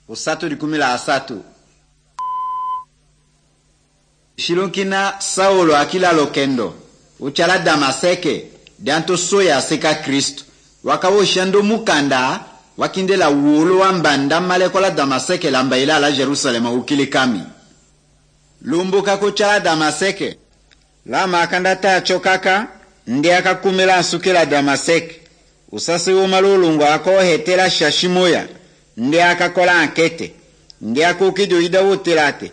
Usatu di 13. Shilunkina Saulo akila lokendo uchala Damaseke dianto soya seka Kristo wakawo shando mukanda wakindela wulo wambanda malekola Damaseke lambaila la Jerusalema ukilikami lumbuka kuchala Damaseke la makanda ta chokaka ndi akakumela asukela Damaseke usasi umalulungu ako hetela shashimoya ndi akakola ankete ndi akukido ida wotelate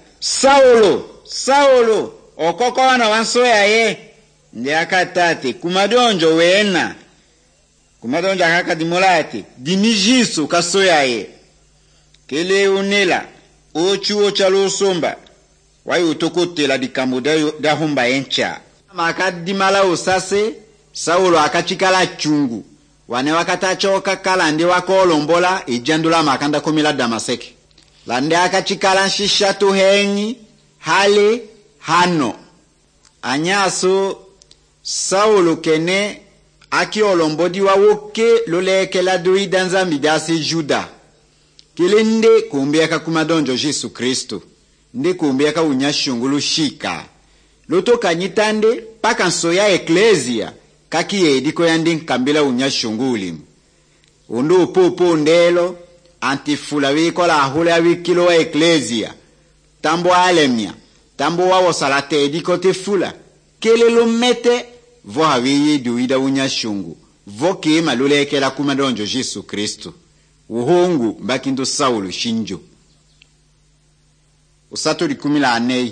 Saulo okoko wana wansoya ye ndi akatate kumadonjo wena kumadonjo akakadimolate dimijisu kasoya ye kele unela ochuo chalo somba wayi utokotela dikambo da humba encha makadimala usase Saulo akachikala chungu wane wakatachoka kala ndi wakolombola ijandula makanda komila Damaseke lande akachikala shishatu henyi hale hano anyaso Saulo kene aki olombodi wa woke loleke la doida nzambi dasi Juda kilinde kumbiaka kumadonjo Jesu Kristo nde kumbiaka unyashungulu shika loto kanyitande paka nsoya eklesia kaki yediko yandi nkambila unyashunguli undu popo ndelo antifula wikola ahule ya wikilo wa eklesia tambo alemia tambo wa wasalate ediko tefula kele lumete vo hawiyi duida unyashungu vo kima lulekela kumadonjo Jesu Kristo uhungu mbakindu Saulo shinjo Usatu di 14.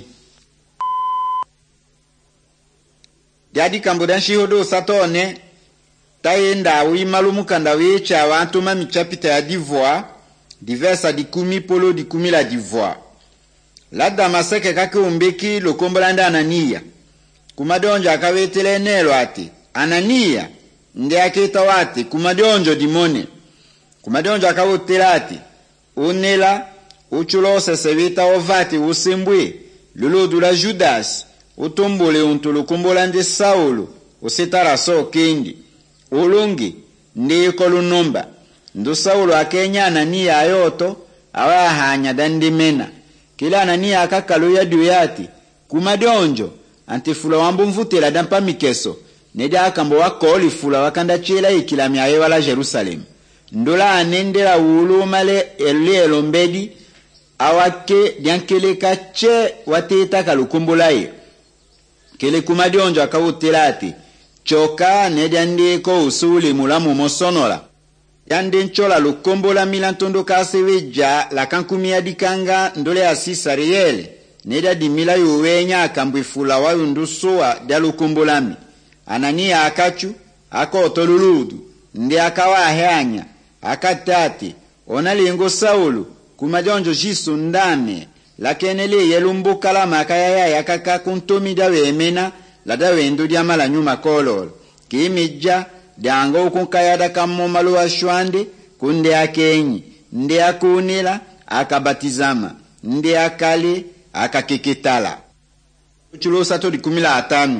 Diadi kambudan shihodo usatone tayenda wimalumukanda wicha abantu mamichapita ya d'Ivoire diversa di 10 polo di 10 la d'Ivoire la Damaseke kake umbeki lokombolanda Anania kumadonjo akawetele nelo ati Anania ndi akita wati kumadonjo dimone kumadonjo akawotela ati unela uchulose sevita ovati usimbwe luludu la Judas utumbule untulukumbolande Saulo usitara so kendi ulungi ndi kolunumba ndu Saulo akenya Anania ayoto awahanya dandimena kila Anania akakalu ya duyati kumadonjo antifula wambu mvutela dampa mikeso nedi akambo wakoli fula wakanda chela ikilami ayewa la Jerusalem ndola anendela ulumale elombedi awake diankele kache wateta kalukumbulaye kele kumadonjo akawutelati choka nedi andiko usuli mulamu mosonola yande nchola lukombola milantondo kaseweja la kankumia dikanga ndole asisa reyele neda dimila yuwenya akambwifula wayundusoa dalukombolami Anania akachu akotoluludu ndi akawahanya akatati onalingo Saulo kumadonjo Jesu ndame lakenele yelumbuka la makaya yakaka kuntomida wemena la dawendo diamala nyuma kolol kimija dango kunkayada kamomalo wa shwande kunde akenyi ndi akunila akabatizama ndi akali akakikitala uchulosa to di 15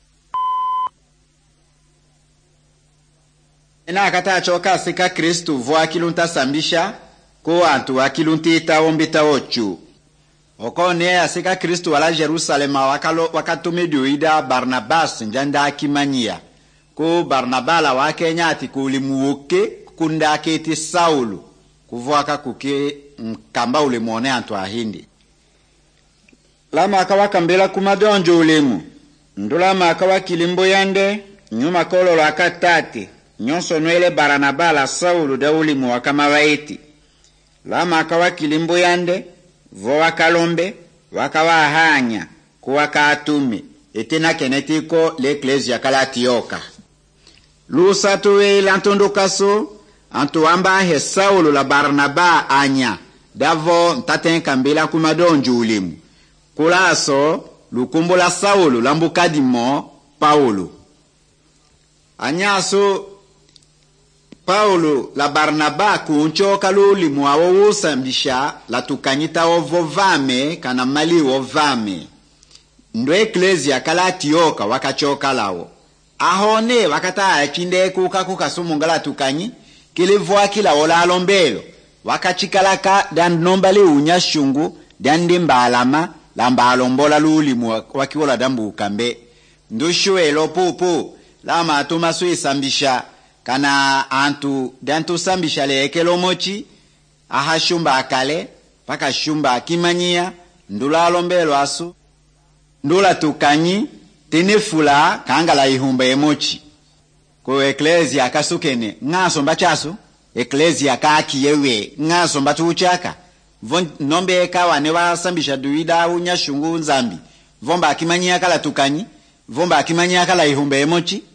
ena akata choka seka Kristo vo akilunta sambisha ko antu akiluntita ombita ochu okone aseka Kristo wala Jerusalema wakatumedio ida Barnabas njanda akimanyia ko Barnabala wakenya ati kulimuoke kunda aketi Saulo kuvoaka kuke mkamba ulimone antu ahindi lama akawakambela kumadonjo ulemu ndulama akawakilimbo yande nyuma kololo akatati nyonso nwele Barnabala Saulo da ulimu wakamawaiti lama akawakilimbo yande vo wakalombe wakawahanya kuwakatume etena kenetiko l'Ecclesia kalatioka lusatu lantondo kaso antu amba he Saulo la Barnaba anya davo ntaten kambela kumadonjo ulimu kulaso lukumbola Saulo lambukadimo Paulo anyaso Paulo la Barnaba kunchoka lulimu awo usambisha la tukanyita ovovame kana mali ovame ndo Ecclesia kalatioka wakachoka lawo ahone wakata achinde kuka sumungala tukanyi kilivoa kila ola alombelo wakachikalaka dan nombale unyashungu dan dimbalama lambalombola lulimu wakiwola dambu ukambe ndushuelo popo lama atumasu isambisha kana antu dantu sambisha leekelo mochi ahashumba akale paka shumba akimanyia ndula lombelo asu ndula tukanyi tenefula kangala ihumba emochi ko eklesia kasukene ngaso mbachasu eklesia kaki yewe ngaso mbatuchaka nombe kawa ne wasambisha duida unyashungu nzambi vomba akimanyia kala tukanyi vomba akimanyia kala ihumba emochi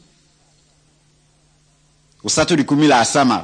usatu dikumila asama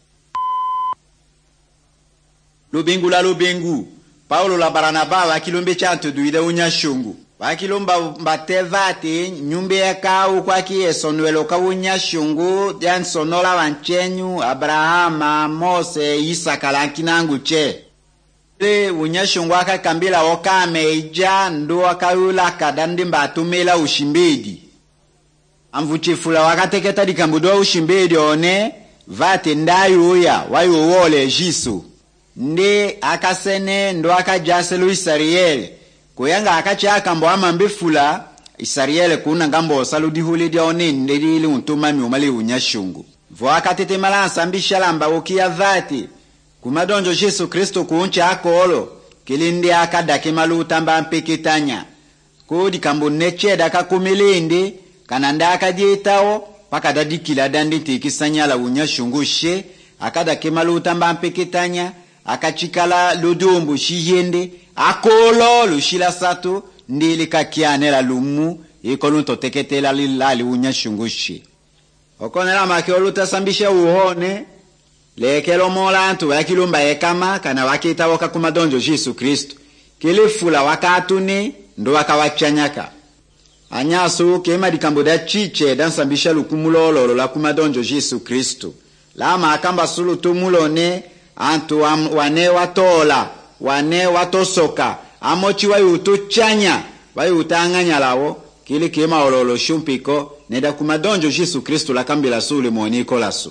lubengu la lubengu Paulo la Baranaba wakilombe chanto duida unyashungu wakilomba mbatevate nyumbe ya kau kwa kiesonwelo ka unyashungu dian sonola wanchenyu Abrahama Mose Isaka lankinangu che le unyashungu akakambila okame ija ndo akayula kadandi mbatumela ushimbedi amvuchifula wakateketa dikambudo ushimbedi one vate ndayo ya wayo wole jisu ndi akasene ndo akajaselu Isariele kuyanga akachaka mbo amambefula Isariele kuna ngambo saludihuli dia one ndili untumami umali unyashungu vo akatete malansa mbishalamba ukia vate kumadonjo Yesu Kristo kuuncha akolo kilindi akadake maluta mba mpeketanya kodi kambo necheda kakumelende kananda akadietao paka dadikila dandi tikisanyala unyashungushe akadake maluta mba mpeketanya akachikala ludumbu shiyende akolo lushila sato ndili kakiane la lumu ikolunto teketela lilali unyashungushe okonela makioluta sambisha uone lekelo molantu wakilumba ekama kana wakita wakakumadonjo Yesu Kristo kilifula wakatune ndo wakawachanyaka anyasu kema dikamboda chiche dansambisha lukumulolo la kumadonjo Yesu Kristo lama akamba sulu tumulone antu wane watola wane watosoka amochi wayutuchanya wayutanganya lawo kili kema ololo shumpiko neda kumadonjo Yesu Kristo la kambila sulu moniko lasu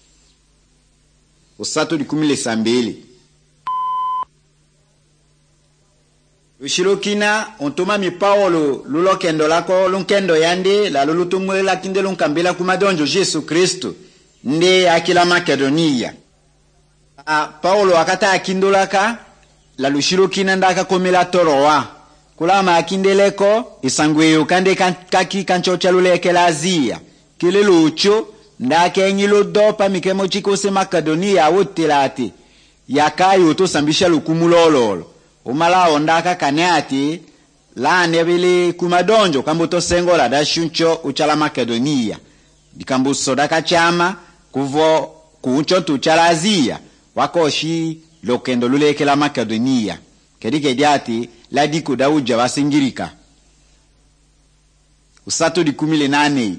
usatu dikumile sambili ushilokina ontuma mi Paulo lulokendo lako lunkendo yande la lulutumwela kinde lunkambila kumadonjo Yesu Kristo nde akila Makedonia Paulo akata akindolaka la lushilokina ndaka komela Toroa kulama akindeleko isangweyo kande kaki kanchocha lulekela Azia kile lucho ndake nyilo dopa mikemo chikose Makedonia wotelati yakayo to sambisha lukumulololo umalao ndaka kaneati lane bili kumadonjo kambuto sengola dashuncho uchala Makedonia dikambuso daka chama kuvo kuuncho tuchala Azia wakoshi lokendo lulekela Makedonia kedike diati ladiko dauja wasingirika usatu dikumile nane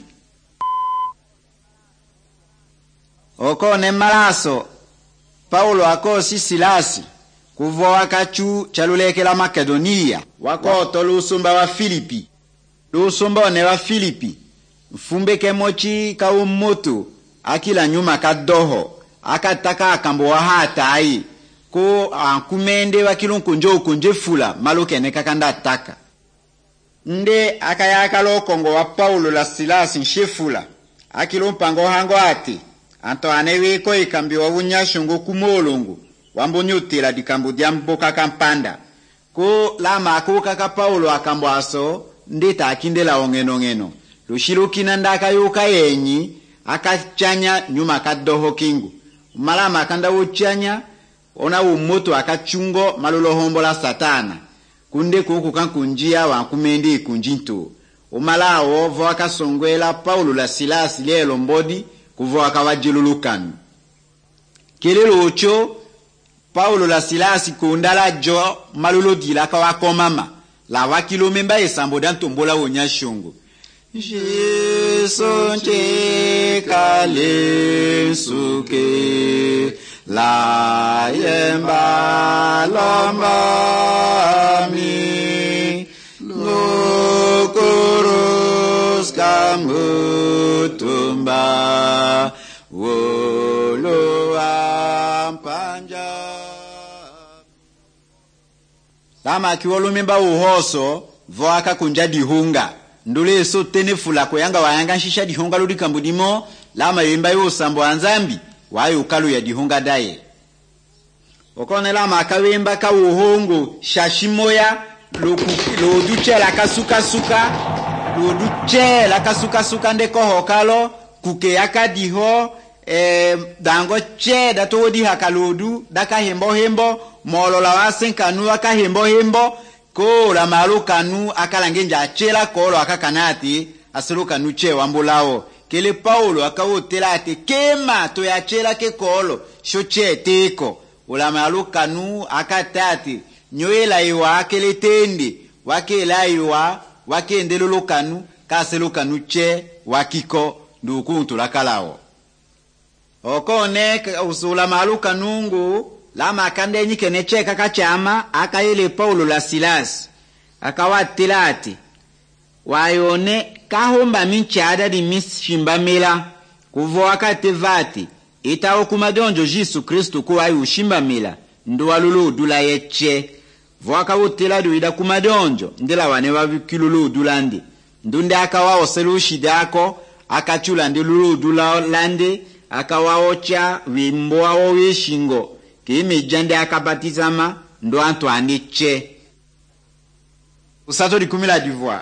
okone malaso Paulo akosi Silasi kuvo wakachu chalulekela Makedonia wakoto lusumba wa Filipi lusumba ne wa Filipi mfumbe kemochi ka umoto akila nyuma kadoho akataka akambo wa hatai ko ankumende wakilunku njo kunjefula malokene kakanda ataka nde akayaka lokongo wa Paulo la Silasi nshefula akilumpango hango ati anto aneweko ikambiwa unyashungu kumolongo wambonyutila dikambo diamboka kampanda ko lama akuka ka Paulo akambo aso ndita akindela ongeno lushilukina ndaka yuka yenyi akachanya nyuma kadoho kingu malama akanda uchanya ona umoto akachungo malolo hombola satana kunde kuku kankunjia wankumendi kunjinto umalao vo akasongwela Paulo la Silasi lelo mbodi kuvo akawajilulukan kelelo ocho Paulo la Silasi kundala jo malolo dila kawakomama la wakilomemba esambo dantombola unyashungu Jesu nchekale suke la yemba lambami lokoros kamutumba wolo ampanja lama akiwolumimba uhoso vo akakunja dihunga ndule so tenefula kuyanga wayanga nshisha dihunga ludi kambudimo lama yimba yusambo anzambi wayo ukalu ya dihunga daye okone lama akawimba ka uhongo shashimoya loduche la kasuka suka loduche la kasuka suka ndeko hokalo kuke yakadiho dango che dato di hakalodu daka hembo molola wasenkanu aka hembo ko la malukanu akalangenja achela kolo akakanati asilukanu che wambulao kele Paulo akawotela ate kema to yachela ke kolo shoche teko ula malukanu akatati nyoela iwa kele tende wakela iwa wakendelulukanu kaselukanu che wakiko ndukuntu lakalao okone usula maluka nungu lama akande nyike necheka kachama akayele Paulo la Silas akawatilati wayone kahomba minchada di mishimbamila kuvo akatevati ita kumadonjo Jesu Kristo kuwa ushimbamila ndo walulu dula yeche vo akawutila duida kumadonjo ndela wane wavikilulu dulandi ndunde akawa selushidako akachula ndilulu dulandi akawaocha wimbo wao wishingo kimi jande akabatizama ndo anto aniche usato di 10 d'Ivoire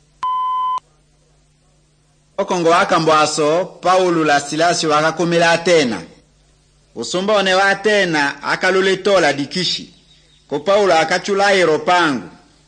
okongo akamboaso Paulo la Silas wakakomela Atena usumba one wa Atena akaluletola dikishi ko Paulo akachula aeropangu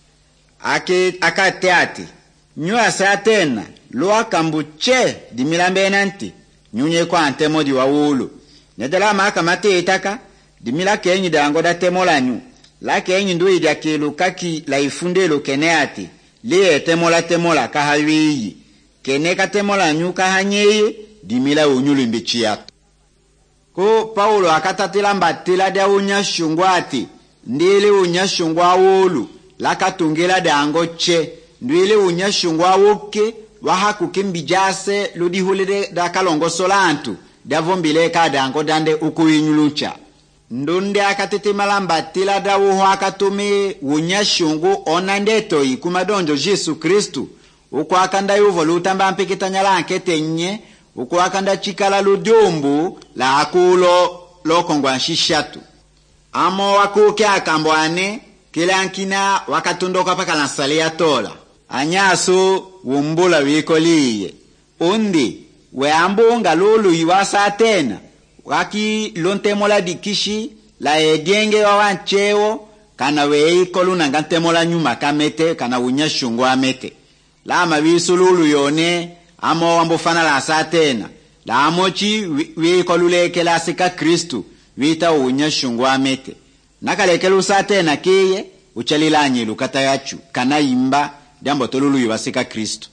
akateati nyua sa Atena lo akambuche di milambenanti nyunye kwa antemo di wawulu nedala maka mate itaka dimila kenyi dango da temola nyu la kenyi ndo idia kelo kaki la ifundelo keneati le temola kahawiyi kene ka temola nyu kahanyeye dimila onyulu mbichia ko Paulo akatatila mbatila da unya shungwati ndile unya shungwa wulu la katungela dango che ndile unya shungwa woke wahaku kimbijase ludi hulide da kalongo solantu davombile ka dango dande ukuyinyulucha ndunde akatete malamba tila da uho akatume unyashungu onandeto ikumadonjo Jesu Kristu uko akanda yuvo lutamba mpikitanyala anketenye uko akanda chikala ludyumbu la akulo lokongwa nshishatu amo wakuke akambwane kila ankina wakatundoka paka lansale ya tola anyaso wumbula wikoliye undi weambunga lulu iwasa Atena waki lontemola dikishi la edienge wa wancheo kana weikolu nangantemola nyuma kamete kana unyashungu amete la mabisu lulu yone amo wambufana la Atena la amochi weikolu lekela sika Kristu wita unyashungu amete nakalekelu sa Atena keye uchalilanye lukata yachu kana imba jambo tolulu yibasika Kristo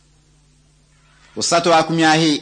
usato akumyahi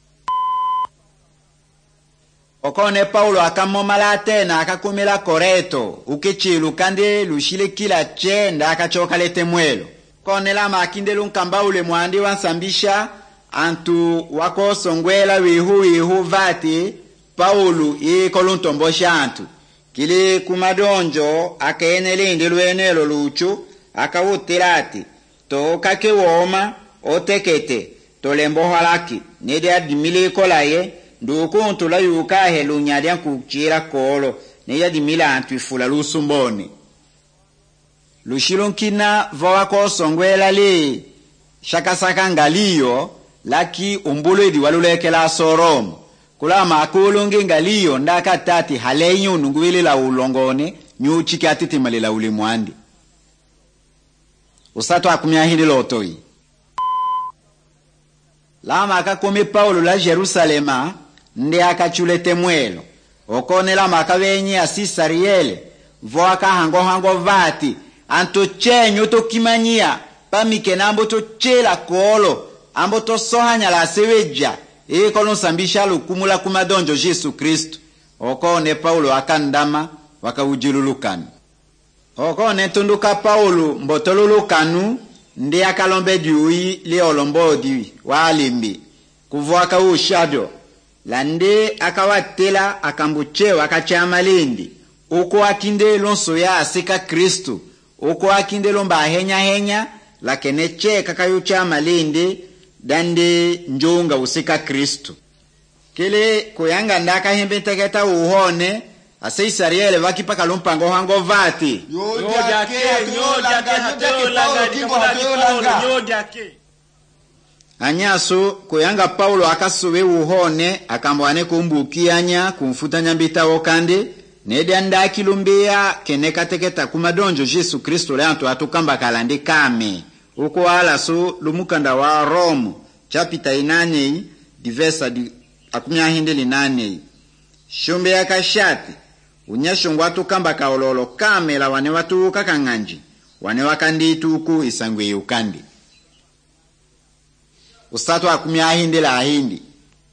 okone Paulo akamomala Atena akakumila Koreto ukichilu kande lushile kila chenda akachoka lete mwelo kone lama akindelu nkamba ule mwandi wansambisha antu wako songwela wihu vati Paulo ikoluntombosha antu kili kumadonjo akaenele ndelu enelo luchu akawutirati to kake woma otekete tolembo halaki nede adimile kolaye ndukuntu la yuka helunya dia kuchira kolo ne yadimila antwifula lusumboni lushilonkina vawa ko songwela le shakasaka ngaliyo laki umbulo edi walulekela sorom kula makulungi ngaliyo ndaka tati halenyu nunguwile la ulongone nyuchiki atitimale la ulimwandi usato akumyahini lotoi lama akakome Paulo la Jerusalema ndi akachulete mwelo okone lama akawenye asisariele vo akahango vati anto chenyo tokimanyia pamike nambo tochela kolo ambo tosohanya la seweja kolo sambisha lukumula kumadonjo Jesu Kristo okone Paulo akandama wakawujululukanu okone tunduka Paulo mbotolulukanu ndi akalombe diui li olombodi wa alimbi kuvuaka ushado lande akawatela akambuchewa akachamalindi uko akinde lonso ya asika Kristo oko akinde lomba henya lakene che kakayucha malinde dande njonga usika Kristo. Kele koyanga ndaka hembe teketa uhone ase Israeli vakipa kalumpango hango vati anyaso koyanga Paulo akasuwe uhone akambwane kumbukianya kumfuta nyambita okande nede anda kilumbia keneka teketa kumadonjo Yesu Kristo leanto atukamba kalande kame uko ala so lumukanda wa Rome chapita 8 diversa di akumya hindeli 8 shumbe yakashati unyashongwa atukamba kaololo kame la wane watu kakanganji wane wakandi tuku isangwe ukandi ustato akumya hindela ahindi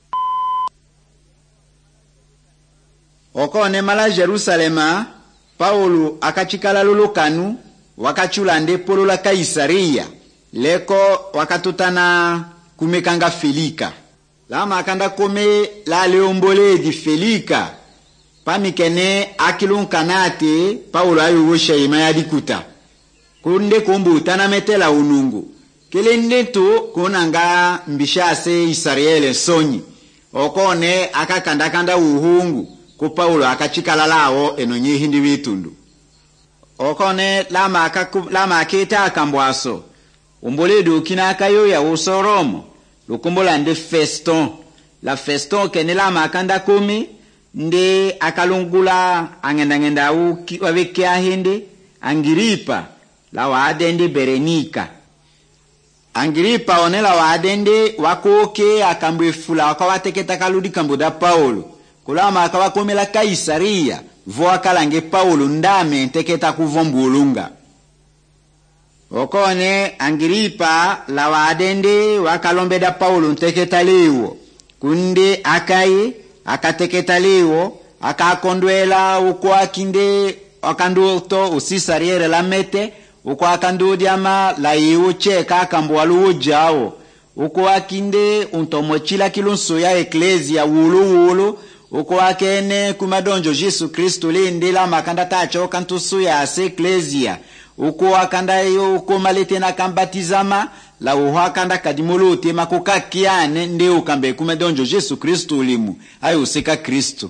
okone mala Jerusalema Paulo akachikala lulukanu wakachula ndepolo la Kaisaria leko wakatutana kumekanga Felika lama akanda kome la leomboledi Felika pamikene akilunkanate Paulo ayuwosha ima yadikuta kunde kumbutana metela unungu kele ndeto kunanga mbishase Israeli sonyi okone akakanda uhungu ku Paulo akachikala lao enonye hindi bitundu okone lama aketa akambwaso umboledu kinakayo ya usoromo lukumbola nde Feston la Feston kene lama akanda kumi nde akalungula angenda uki waveke ahende Angiripa la waadende Berenika Angiripa onela waadende wakoke akambwefula wakawateketa kaludi kamboda Paulo kulama akawakomela Kaisaria voa kalange Paulo ndame nteketa kuvombulunga okone Angiripa la waadende wakalombeda Paulo nteketa lewo kunde akaye akateketa lewo akakondwela uko akinde akandoto usisariere la mete uko akandudiama la yuche kakambwalu ujao uko akinde untomochila kilunso ya eklesia wulu uko akene kumadonjo Yesu Kristo linde la makanda tacho kantusu ya ase eklesia uko akanda yo uko malete na kambatizama la uhakanda kadimolote makukakiane nde ukambe kumadonjo Yesu Kristo limu ayo usika Kristo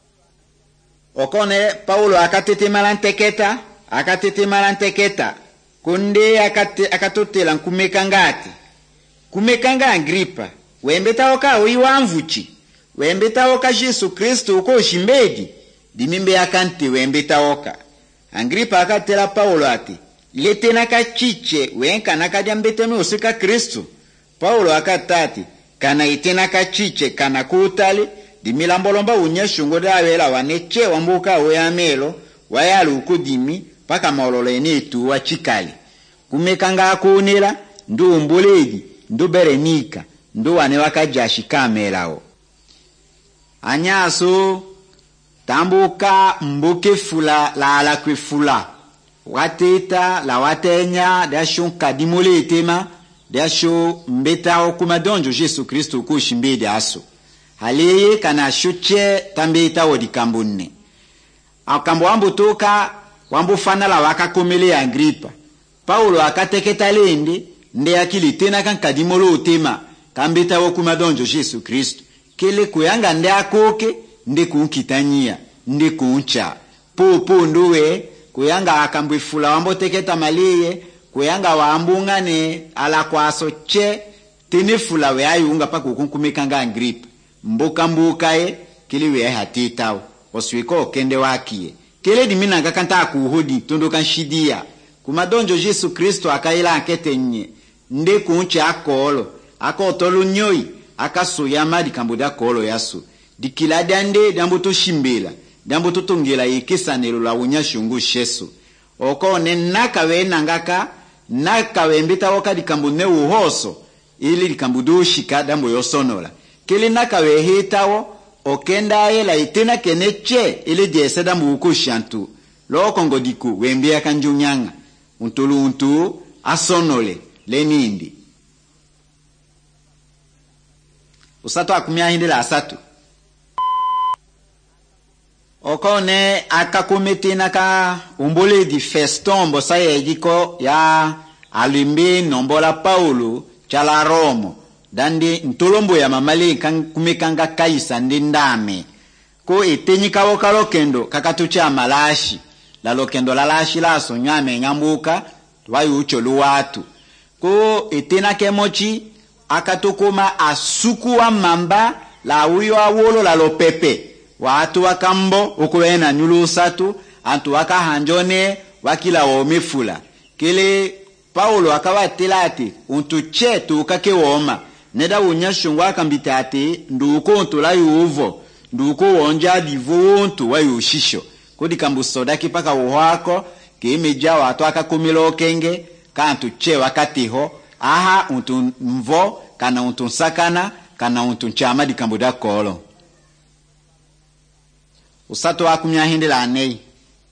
okone Paulo akatete malanteketa kunde akatotela kumekanga Angripa wembeta oka uiwamvuchi wembeta oka Yesu Kristo uko shimbedi dimimbe akante wembeta oka Angripa akatela Paulo ati letena kachiche wenka nakadiambeteme usika Kristo Paulo akatati kana itena kachiche kana kutali dimilambolomba unyeshungo dawela waneche wambuka oyamelo wayalu ukudimi paka maololene tu wachikali kumekanga akunela ndu umbuledi ndu Berenika ndu wane wakajashi kamelao anyaso tambuka mbuke fula la ala kwefula wateta la watenya dasho kadimole tema dasho mbeta okumadonjo Yesu Kristo kushimbede aso haleye kana shuche tambeta wodikambunne akambo ambutoka wambufana la wakakomele Angripa Paulo akateketa lende nde akili tena kankadimolo tema kambeta okumadonjo Yesu Kristo kele kuyanga nde akoke nde kunkitanyia nde kuncha popo nduwe kuyanga akambwifula wamboteketa maleye kuyanga waambungane ala kwaso che tenefula we ayunga pako kunkumekanga Angripa mbuka kili we hatitao oswiko kende wakie kele dimina ngakanta kuhodi tondo kanshidia kumadonjo Yesu Kristo akaila aketenye nde kuncha akolo akotolo nyoi akasuyama dikamboda kolo yaso dikila dande dambuto shimbela dambuto tongela yekesanelo la unyashungu sheso okone nakawe nangaka nakawe mbeta woka dikambune uhoso ili dikambudo shika dambo yosonola kele nakawe hitawo okenda yela itena keneche ili jese dambu ukushantu lokongo diku wembea kanjunyanga untuluntu asonole lenindi usato akumya hindi la asatu okone akakomete naka umbole di festombo sa yegiko ya alimbe nombola Paulo chala Romo dandi ntolombo ya mamale kumekanga kaisa ndindame ko etenyika wokalo kendo kakatucha malashi la lokendo la lashi la sonyame ngambuka wayu ucholu watu ko etena kemochi akatokoma asuku wa mamba la uyo awolo la lopepe watu wakambo ukuwena nyulu usatu antu wakahanjone wakila womefula kele Paulo akawatela ati untuche tukake woma neda unyashungwa akambita ati nduko untula yuvo nduko wonja divu untu wa yushisho kodi kambusoda kipaka uwako kimeja watu akakumilo kenge kantu che wakatiho aha untu mvo kana untu sakana kana untu chama di kambuda kolo usato wakumya hindi la nei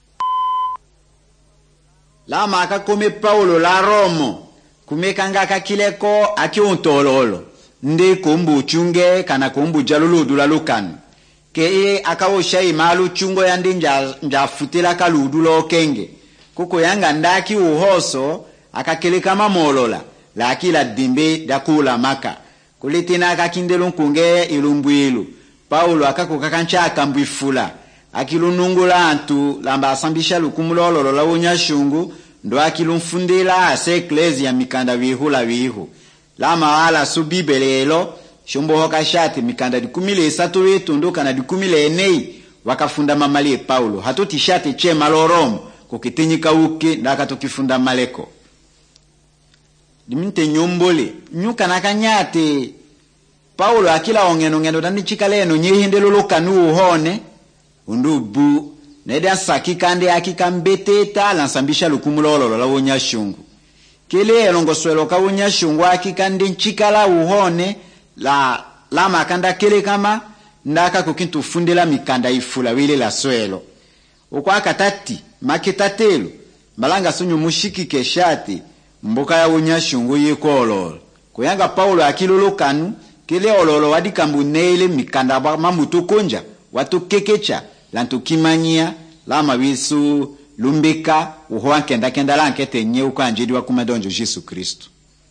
lama akakome Paulo la Romo kumekanga kakileko aki untololo ndi kumbu chunge kana kumbu jalulu dulalukanu ke akawosha imalu chungo yandi njafutila kaludulo kenge kuko yanga ndaki uhoso akakeleka mamolola la akila dimbe dakula maka kulitina akakindelo nkunge ilumbuilu Paulo akakukakancha akambwifula akilunungula antu lamba asambisha lukumulolo la unyashungu ndo akilumfundila ase eklezia mikanda wihula wihu lama wala subibelelo shumbo hoka shati mikanda 13 wetu kana 14 wakafunda mamali Paulo hatoti shati che malorom kukitinyika uke ndaka tukifunda maleko diminte nyombole nyuka nakanyate Paulo akila ongeno dandi chikaleno nyehindelo lokanu uhone undubu nede asaki kande akikambeteta lansambisha lukumulolo la wonyashungu kele elongoswelo ka wonyashungu akikande nchikala uhone la makanda kele kama ndaka kukintu fundela mikanda ifula wile la swelo ukwa akatati maketatelo malanga sunyu mushiki keshati mboka ya unyashungu yikololo kuyanga Paulo akilolokanu kele ololo wadikambu neile mikanda mamutu konja watu kekecha lantu kimanyia lama wisu lumbeka uhoa kenda lankete nye ukanjidi wa kumadonjo Jesu Kristo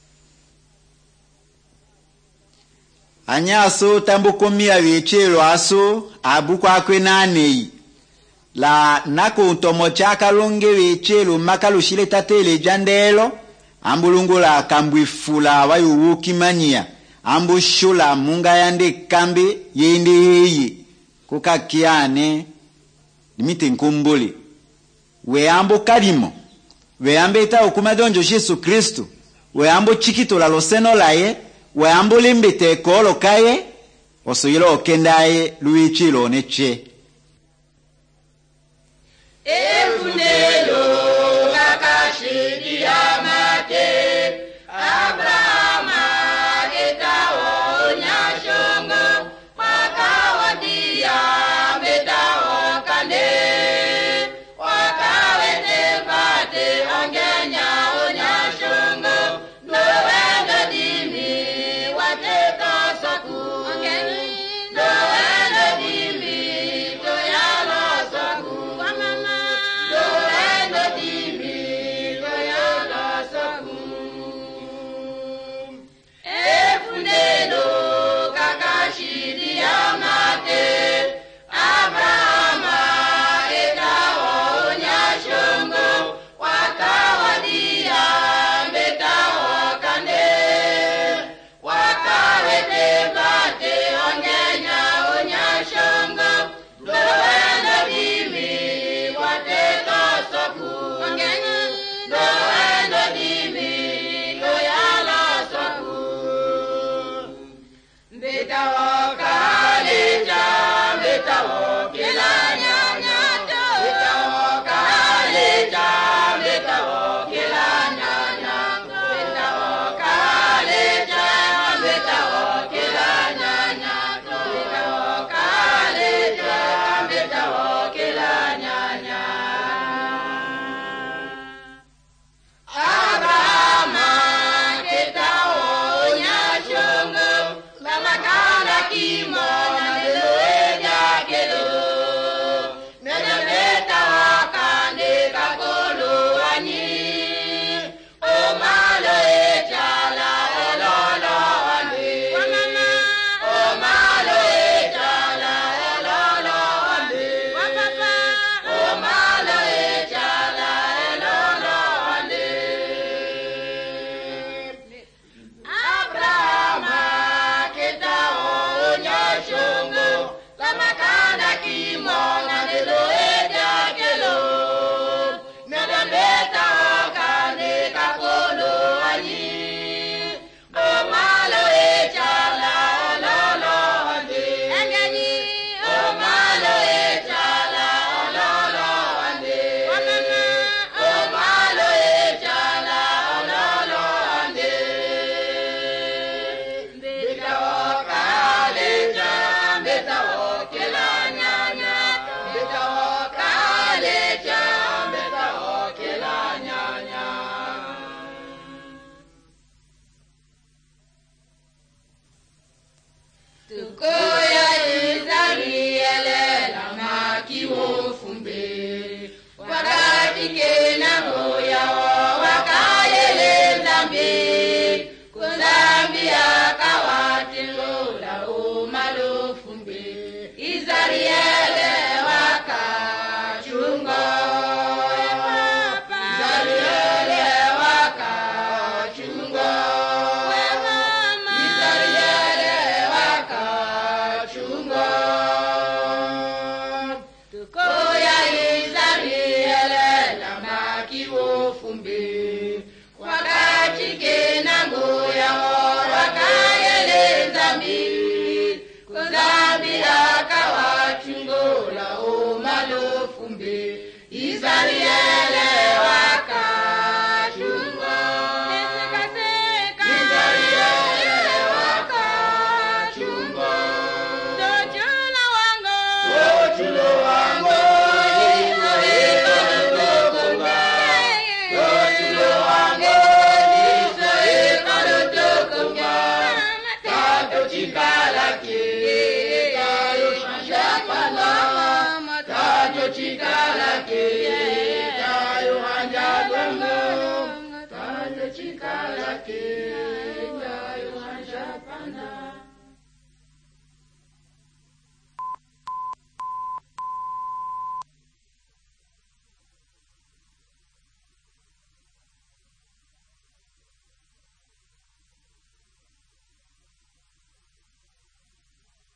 anyaso tambukomia wechelo aso abuko akwe nanei la nako untomo chaka longe wechelo makalushile tatele jandelo ambulungula kambwifula wayu ukimanyia ambushula munga yande kambe yende yeyi kukakiane limite nkumbuli weambo kalimo weambe ita ukumadonjo Jesu Kristo weambo chikito la loseno laye weambo limbite kolo kaye osoyilo okendaye luichilo neche Efunelo kakashidi amate Abrahama getao nyashongo wakawadia betao kande wakawete pate ongenya onyashongo nowendo dimi wateka saku nowendo dimi toyalo saku nowendo dimi toyalo chike nangu ya wakayeleza mbi kuzambi akawachungola umalofumbi izaliele wakachungo izaliele wakachungo dochulo wango Chikala ke